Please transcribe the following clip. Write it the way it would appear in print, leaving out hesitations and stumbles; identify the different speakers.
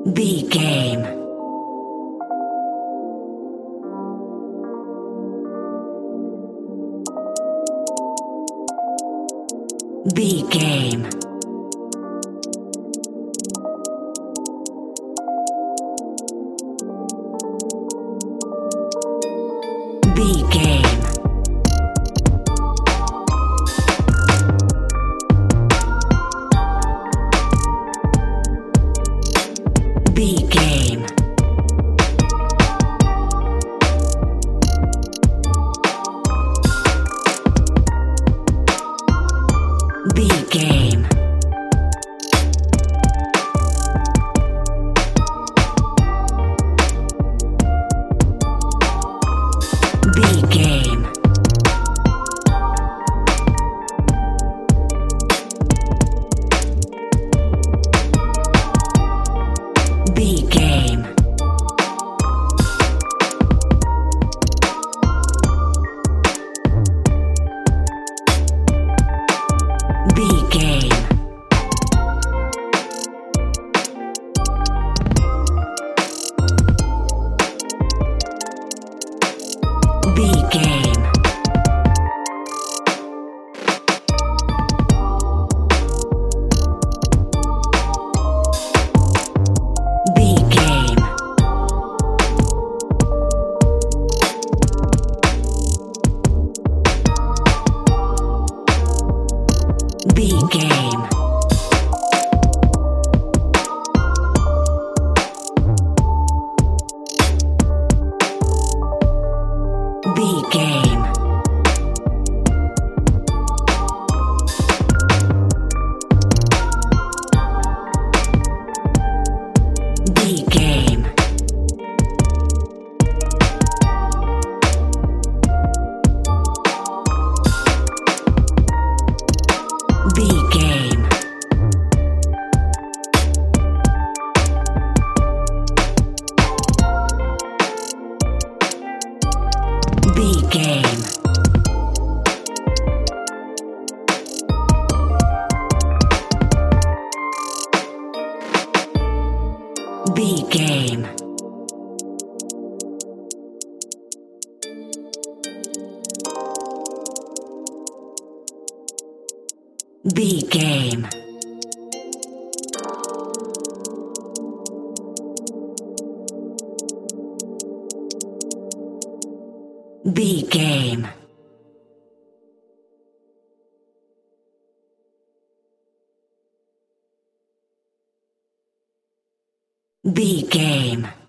Speaker 1: B game. B game. B game. B game. B game. B game. B game. B game. B game. B game. B game. B game. B game. B game. B game. B game. B game. B game. B game.